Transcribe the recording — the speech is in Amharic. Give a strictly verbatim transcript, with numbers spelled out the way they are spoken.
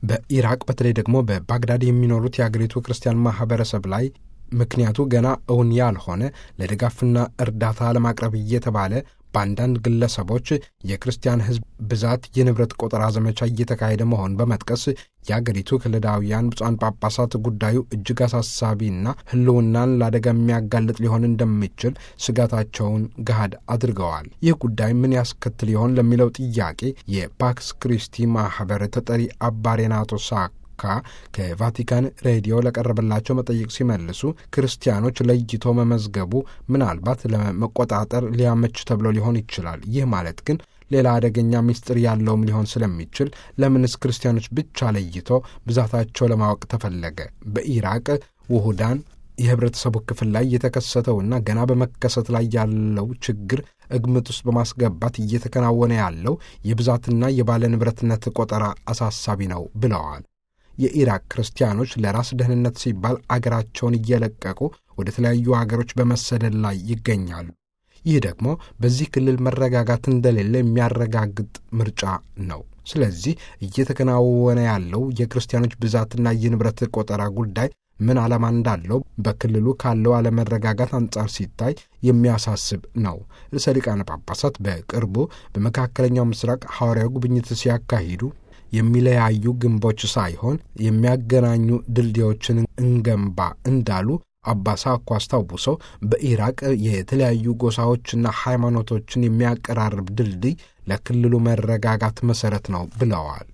በኢራቅ በተለይ ደግሞ በባግዳድ የሚኖሩት የአገሪቱ ክርስቲያን ማህበረሰብ ላይ ምክንያቱ ገና እውን ያልሆነ ለድጋፍና እርዳታ ለማቅረብ እየተባለ በአንዳንድ ግለሰቦች የክርስቲያን ሕዝብ ብዛት የንብረት ቆጠራ ዘመቻ እየተካሄደ መሆን በመጥቀስ የአገሪቱ ክልዳውያን ብፁዓን ጳጳሳት ጉዳዩ እጅግ አሳሳቢና ሕልውናን ለአደጋ የሚያጋልጥ ሊሆን እንደሚችል ስጋታቸውን ገሃድ አድርገዋል። ይህ ጉዳይ ምን ያስከትል ይሆን ለሚለው ጥያቄ የፓክስ ክሪስቲ ማኅበር ተጠሪ አባ ሬናቶ ሳካ ከቫቲካን ሬዲዮ ለቀረበላቸው መጠይቅ ሲመልሱ ክርስቲያኖች ለይቶ መመዝገቡ ምናልባት ለመቆጣጠር ሊያመች ተብሎ ሊሆን ይችላል። ይህ ማለት ግን ሌላ አደገኛ ምስጢር ያለውም ሊሆን ስለሚችል ለምንስ ክርስቲያኖች ብቻ ለይቶ ብዛታቸው ለማወቅ ተፈለገ? በኢራቅ ውሁዳን የህብረተሰቡ ክፍል ላይ የተከሰተውና ገና በመከሰት ላይ ያለው ችግር ግምት ውስጥ በማስገባት እየተከናወነ ያለው የብዛትና የባለ ንብረትነት ቆጠራ አሳሳቢ ነው ብለዋል። የኢራቅ ክርስቲያኖች ለራስ ደህንነት ሲባል አገራቸውን እየለቀቁ ወደ ተለያዩ አገሮች በመሰደድ ላይ ይገኛሉ። ይህ ደግሞ በዚህ ክልል መረጋጋት እንደሌለ የሚያረጋግጥ ምርጫ ነው። ስለዚህ እየተከናወነ ያለው የክርስቲያኖች ብዛትና የንብረት ቆጠራ ጉዳይ ምን ዓላማ እንዳለው በክልሉ ካለው አለመረጋጋት አንጻር ሲታይ የሚያሳስብ ነው። ርዕሰ ሊቃነ ጳጳሳት በቅርቡ በመካከለኛው ምስራቅ ሐዋርያዊ ጉብኝት ሲያካሂዱ የሚለያዩ ግንቦች ሳይሆን የሚያገናኙ ድልድዮችን እንገንባ እንዳሉ አባ ሳኮ አስታውሰው በኢራቅ የተለያዩ ጎሳዎችና ሃይማኖቶችን የሚያቀራርብ ድልድይ ለክልሉ መረጋጋት መሠረት ነው ብለዋል።